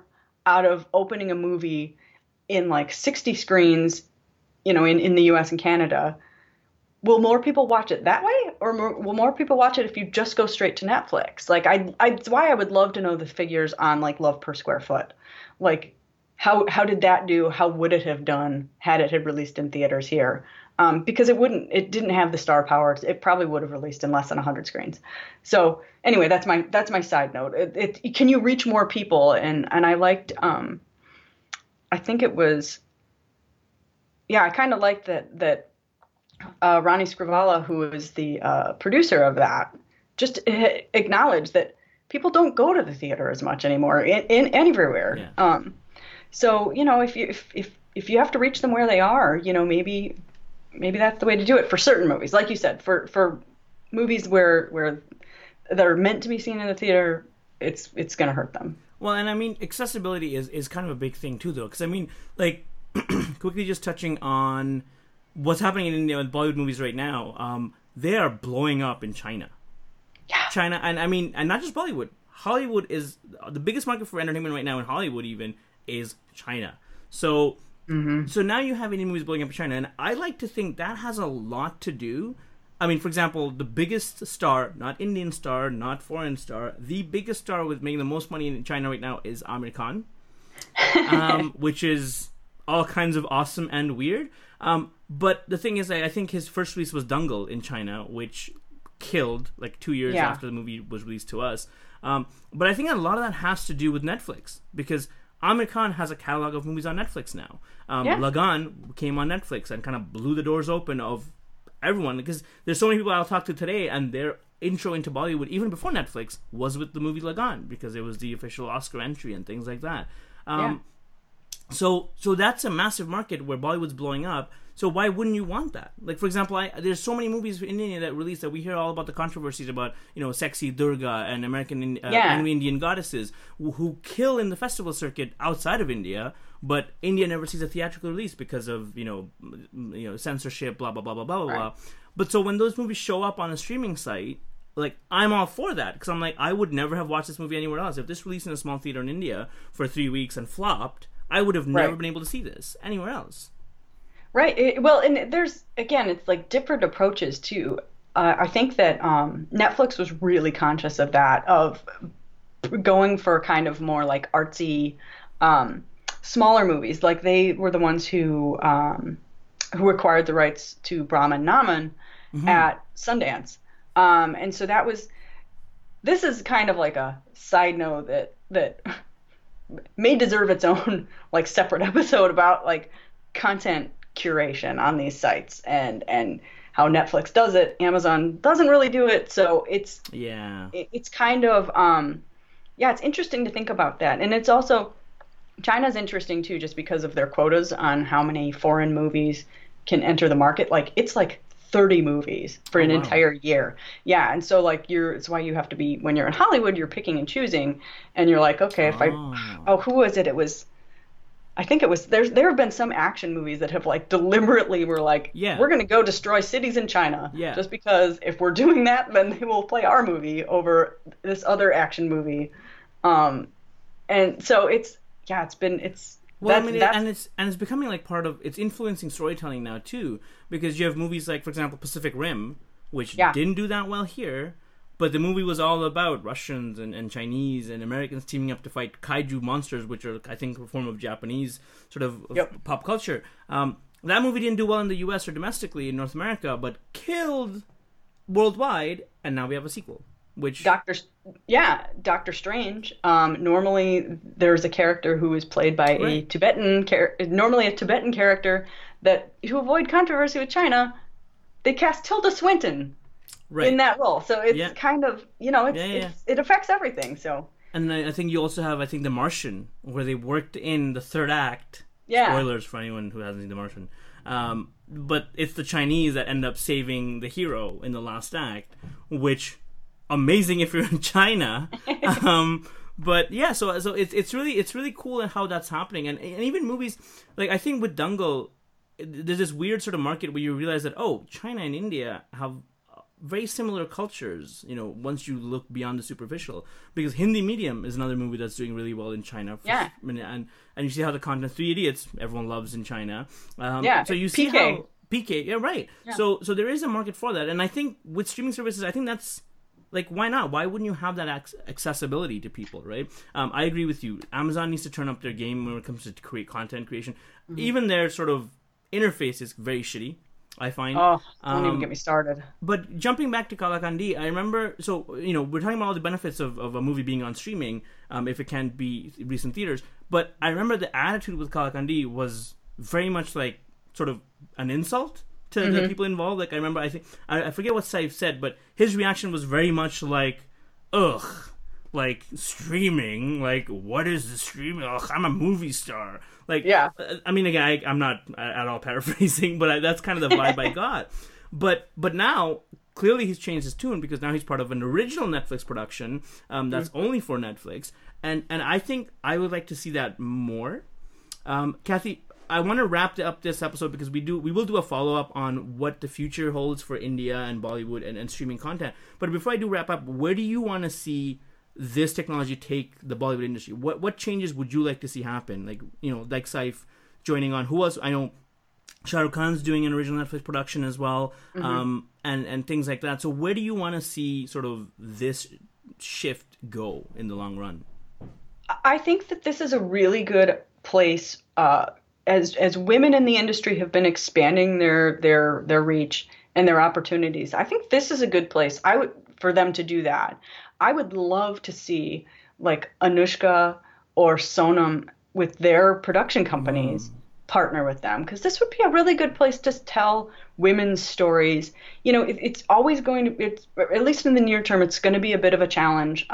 out of opening a movie in like 60 screens, in the US and Canada, will more people watch it that way, or will more people watch it if you just go straight to Netflix? Like, it's why I would love to know the figures on like love per square foot. Like, how did that do? How would it have done had it had released in theaters here? Because it didn't have the star power. It probably would have released in less than 100 screens. So anyway, that's my side note. Can you reach more people? And I liked, I think it was, I kind of liked that Ronnie Scrivala, who is the producer of that, just acknowledged that people don't go to the theater as much anymore in everywhere. Yeah. So if you have to reach them where they are, maybe that's the way to do it for certain movies. Like you said, for movies where they're meant to be seen in the theater, it's going to hurt them. Well, and I mean, accessibility is kind of a big thing too, though, because I mean, like, quickly just touching on what's happening in Bollywood movies right now, they are blowing up in China. Yeah. China, and I mean, and not just Bollywood. Hollywood is the biggest market for entertainment right now in Hollywood, even, is China. So, so now you have Indian movies blowing up in China, and I like to think that has a lot to do. I mean, for example, the biggest star, not Indian star, not foreign star, the biggest star with making the most money in China right now is Amir Khan, which is all kinds of awesome and weird. But the thing is, I think his first release was Dangal in China, which killed like 2 years after the movie was released to us. But I think a lot of that has to do with Netflix, because Amir Khan has a catalog of movies on Netflix now. Lagan came on Netflix and kind of blew the doors open of everyone, because there's so many people I'll talk to today, and their intro into Bollywood, even before Netflix, was with the movie Lagan, because it was the official Oscar entry and things like that. So that's a massive market where Bollywood's blowing up. So why wouldn't you want that? Like, for example, there's so many movies in India that release that we hear all about the controversies about, sexy Durga and American Indian goddesses who kill in the festival circuit outside of India, but India never sees a theatrical release because of, censorship, blah, blah, blah, blah, blah, blah. But so when those movies show up on a streaming site, like, I'm all for that, because I'm like, I would never have watched this movie anywhere else. If this released in a small theater in India for 3 weeks and flopped, I would have never been able to see this anywhere else. Right. And there's, again, it's like different approaches too. I think that Netflix was really conscious of that, of going for kind of more like artsy, smaller movies. Like, they were the ones who acquired the rights to Brahman Naman at Sundance. And so this is kind of like a side note that may deserve its own like separate episode about like content curation on these sites and how Netflix does it. Amazon doesn't really do it. So it's kind of, it's interesting to think about that. And it's also, China's interesting too, just because of their quotas on how many foreign movies can enter the market. Like, it's like 30 movies for an entire year. Yeah. And so like it's why you have to be, when you're in Hollywood, you're picking and choosing, and you're like, okay, who was it? I think it was, there have been some action movies that have like deliberately were like, we're going to go destroy cities in China just because if we're doing that, then they will play our movie over this other action movie. And so it's becoming like part of, it's influencing storytelling now too, because you have movies like, for example, Pacific Rim, which didn't do that well here, but the movie was all about Russians and Chinese and Americans teaming up to fight kaiju monsters, which are, I think, a form of Japanese sort of pop culture. That movie didn't do well in the U.S. or domestically in North America, but killed worldwide, and now we have a sequel. Which Doctor Strange. Normally, there's a character who is played by a Tibetan character to avoid controversy with China, they cast Tilda Swinton in that role. So it's kind of, it affects everything. So. And I think you also have, The Martian, where they worked in the third act. Yeah. Spoilers for anyone who hasn't seen The Martian. But it's the Chinese that end up saving the hero in the last act, which, amazing if you're in China. But yeah, so it's really cool in how that's happening. And even movies, like, I think with Dangal, there's this weird sort of market where you realize that, China and India have very similar cultures, once you look beyond the superficial. Because Hindi Medium is another movie that's doing really well in China. Yeah. And you see how the content, Three Idiots, everyone loves in China. Yeah. So you see PK. how... PK, yeah, right. Yeah. So there is a market for that. And I think with streaming services, I think that's... Like, why not? Why wouldn't you have that accessibility to people, right? I agree with you. Amazon needs to turn up their game when it comes to content creation. Mm-hmm. Even their sort of interface is very shitty, I find. Oh, don't even get me started. But jumping back to Kalakandi, I remember... So, we're talking about all the benefits of a movie being on streaming, if it can't be released in theaters. But I remember the attitude with Kalakandi was very much like sort of an insult to the people involved. Like, I remember, I forget what Saif said, but his reaction was very much like, ugh, like, streaming, like, what is the streaming? Ugh, I'm a movie star. Like, yeah. I mean, again, I'm not at all paraphrasing, but that's kind of the vibe I got. But now, clearly he's changed his tune, because now he's part of an original Netflix production that's only for Netflix. And I think I would like to see that more. Kathy, I want to wrap up this episode because we will do a follow-up on what the future holds for India and Bollywood and streaming content. But before I do wrap up, where do you want to see this technology take the Bollywood industry? What changes would you like to see happen? Like, like Saif joining on. Who else? I know Shah Rukh Khan's doing an original Netflix production as well, and things like that. So where do you want to see sort of this shift go in the long run? I think that this is a really good place. As women in the industry have been expanding their reach and their opportunities, I think this is a good place for them to do that. I would love to see like Anushka or Sonam with their production companies partner with them, because this would be a really good place to tell women's stories. It's always going to, at least in the near term, it's going to be a bit of a challenge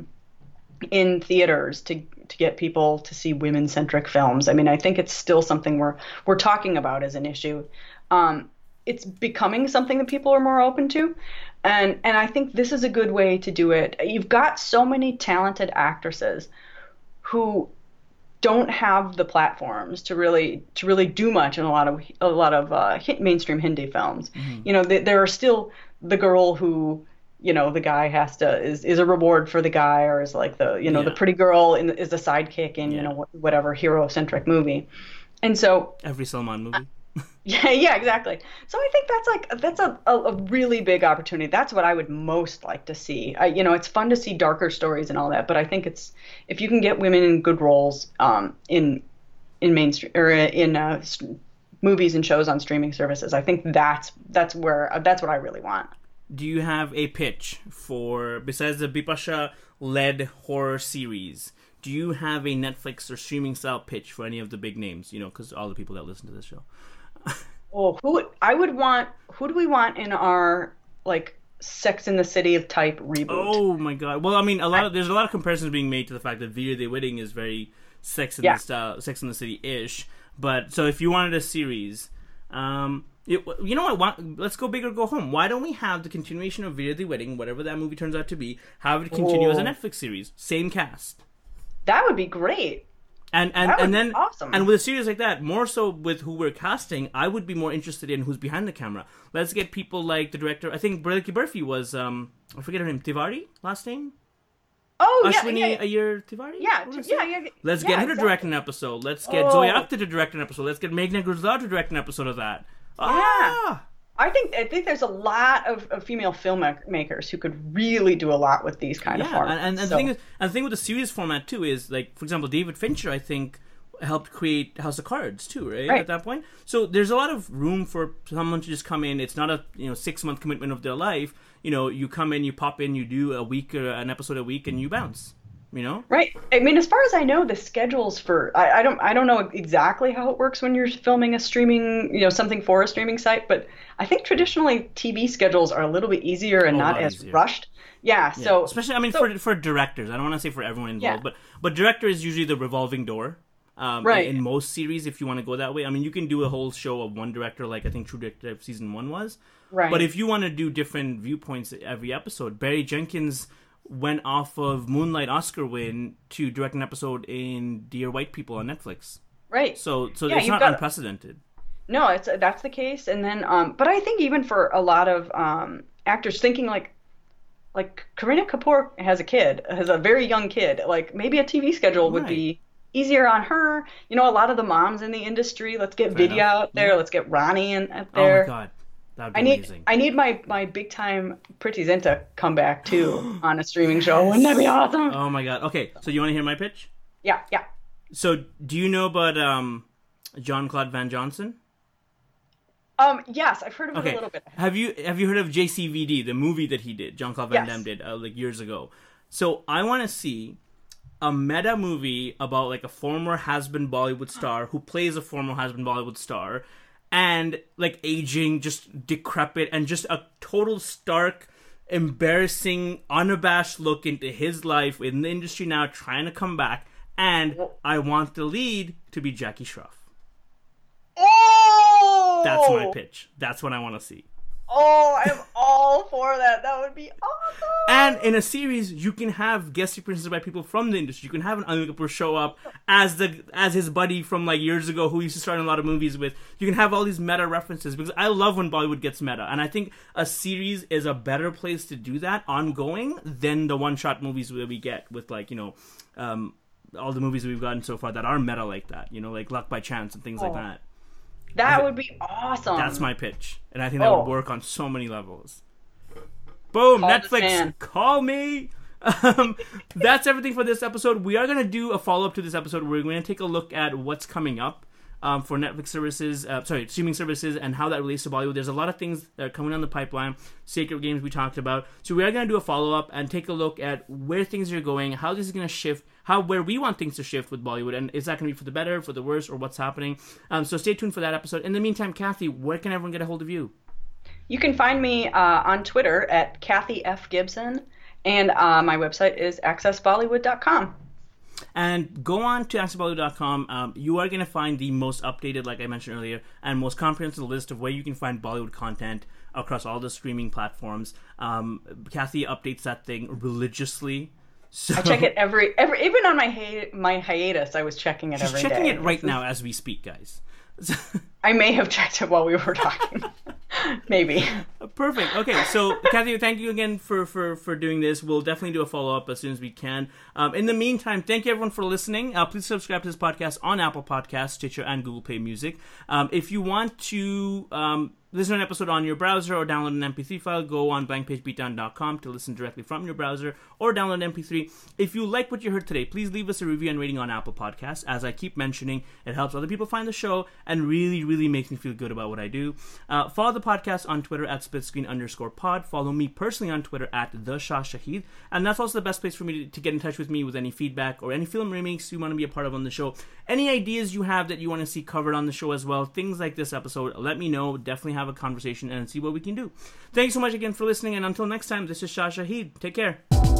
in theaters to get people to see women-centric films. I mean, I think it's still something we're talking about as an issue. It's becoming something that people are more open to, and I think this is a good way to do it. You've got so many talented actresses who don't have the platforms to really do much in a lot of mainstream Hindi films. There are still the girl who, the guy is a reward for the guy, or is like the pretty girl is a sidekick in whatever hero-centric movie. And so every Salman movie. Yeah, exactly. So I think that's a really big opportunity. That's what I would most like to see. It's fun to see darker stories and all that, but I think if you can get women in good roles in mainstream or in movies and shows on streaming services, I think that's what I really want. Do you have a pitch for, besides the Bipasha-led horror series, do you have a Netflix or streaming style pitch for any of the big names? Because all the people that listen to this show. Oh, who do we want in our like Sex and the City type reboot? Oh my god! Well, I mean, there's a lot of comparisons being made to the fact that Veer the Wedding is very Sex and the City-ish. But so if you wanted a series, you know what? Let's go big or go home. Why don't we have the continuation of Veer the Wedding, whatever that movie turns out to be, have it continue as a Netflix series, same cast? That would be great. And then awesome. And with a series like that, more so with who we're casting, I would be more interested in who's behind the camera. Let's get people like the director. I think Bradley Burfi was I forget her name, Tiwari last name. Oh, Ashwini Iyer Tiwari. Yeah. Let's get her to direct an episode. Let's get Zoya Akhtar to direct an episode. Let's get Meghna Gujral to direct an episode of that. Yeah. I think there's a lot of female filmmakers who could really do a lot with these kind of formats. And the thing is, the thing with the series format too is, like, for example, David Fincher, I think, helped create House of Cards too, right? At that point. So there's a lot of room for someone to just come in. It's not a 6-month commitment of their life. You come in, you pop in, you do a week or an episode a week, and you bounce. Right. I mean, as far as I know, the schedules for I don't know exactly how it works when you're filming a streaming, something for a streaming site, but I think traditionally TV schedules are a little bit easier and not as rushed. Yeah. So especially, for directors, I don't want to say for everyone involved, but director is usually the revolving door. In most series, if you want to go that way, I mean, you can do a whole show of one director, like I think True Detective season 1 was. Right. But if you want to do different viewpoints every episode, Barry Jenkins went off of Moonlight Oscar win to direct an episode in Dear White People on Netflix. Right. So it's not unprecedented. No, that's the case. And then, but I think even for a lot of actors thinking like Kareena Kapoor has a very young kid. Like maybe a TV schedule would be easier on her. You know, a lot of the moms in the industry. Let's get Vidya out there. Yeah. Let's get Ronnie out there. Oh my God. That would be amazing. I need my big time Priti Zinta come back too on a streaming show. Wouldn't that be awesome? Oh my God. Okay, so you want to hear my pitch? Yeah. So do you know about Jean-Claude Van Johnson? Yes, I've heard of it a little bit. Have you heard of JCVD, the movie that he did, Jean-Claude Van Damme did, like years ago? So I want to see a meta movie about like a former has-been Bollywood star who plays a former has-been Bollywood star, and like aging, just decrepit, and just a total stark, embarrassing, unabashed look into his life in the industry now, trying to come back. And I want the lead to be Jackie Shroff. Oh! That's my pitch. That's what I want to see. Oh, I'm all for that. That would be awesome. And in a series, you can have guest appearances by people from the industry. You can have an Anil Kapoor show up as his buddy from like years ago who used to star in a lot of movies with. You can have all these meta references, because I love when Bollywood gets meta. And I think a series is a better place to do that ongoing than the one-shot movies that we get with, like, you know, all the movies we've gotten so far that are meta like that. You know, like Luck by Chance and things like that. That would be awesome. That's my pitch. And I think that would work on so many levels. Boom! Call Netflix, call me! That's everything for this episode. We are going to do a follow-up to this episode. We're going to take a look at what's coming up for Netflix services, streaming services, and how that relates to Bollywood. There's a lot of things that are coming on the pipeline. Sacred Games we talked about. So we are going to do a follow-up and take a look at where things are going, how this is going to shift, where we want things to shift with Bollywood, and is that going to be for the better, for the worse, or what's happening? So stay tuned for that episode. In the meantime, Kathy, where can everyone get a hold of you? You can find me on Twitter at Kathy F. Gibson, and my website is accessbollywood.com. And go on to accessbollywood.com. You are going to find the most updated, like I mentioned earlier, and most comprehensive list of where you can find Bollywood content across all the streaming platforms. Kathy updates that thing religiously. So, I check it every even on my hiatus. I was checking it every day. She's checking it right now as we speak, guys. I may have checked it while we were talking. Maybe. Perfect. Okay, so Kathy, thank you again for doing this. We'll definitely do a follow-up as soon as we can. In the meantime, thank you everyone for listening. Please subscribe to this podcast on Apple Podcasts, Stitcher, and Google Play Music. If you want to listen to an episode on your browser or download an MP3 file, go on blankpagebeatdown.com to listen directly from your browser or download an MP3. If you like what you heard today, please leave us a review and rating on Apple Podcasts. As I keep mentioning, it helps other people find the show and really, really makes me feel good about what I do. Follow the podcast on Twitter at splitscreen_pod. Follow me personally on Twitter at @TheShahShahid. And that's also the best place for me to get in touch with me with any feedback or any film remakes you want to be a part of on the show. Any ideas you have that you want to see covered on the show as well, things like this episode, let me know. Definitely have a conversation and see what we can do. Thanks so much again for listening, and until next time, this is Shah Shahid. Take care.